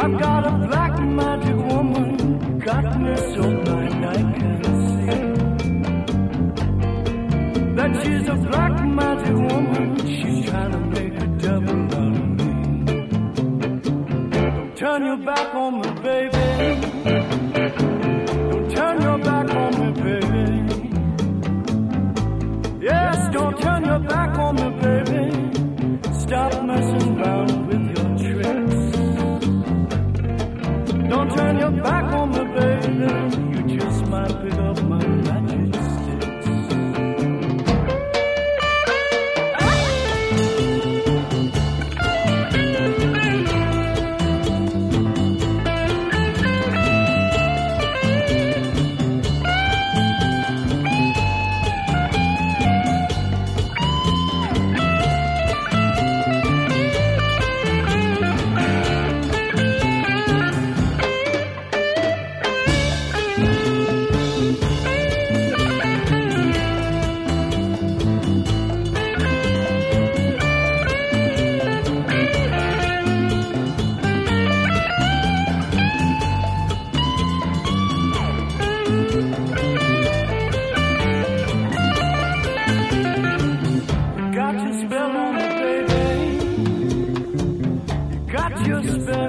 I've got a black magic woman, got me so blind I can't see that she's a black magic woman. She's trying to make a devil out of me. Don't turn your back on me, baby. Don't turn your back on me, baby. Yes, don't turn your back on me, baby. Stop messing around with your tricks. Don't turn your back on me, baby. You just might pick up my magic sticks. Got your spell